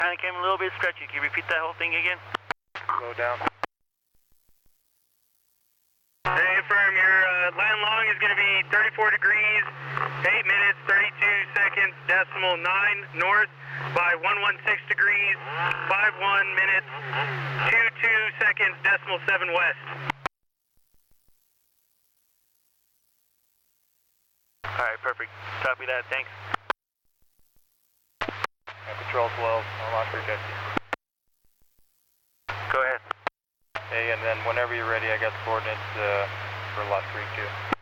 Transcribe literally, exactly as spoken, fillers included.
Kind of came a little bit stretchy. Can you repeat that whole thing again? Slow down. Hey, affirm, your uh, land long is going to be thirty-four degrees, eight minutes, thirty-two seconds, decimal nine north by one sixteen degrees, fifty-one minutes, twenty-two seconds, decimal seven west. All right, perfect. Copy that. Thanks. And Patrol twelve on Lost Creek X. Go ahead. Hey, and then whenever you're ready, I got the coordinates uh, for Lost Creek too.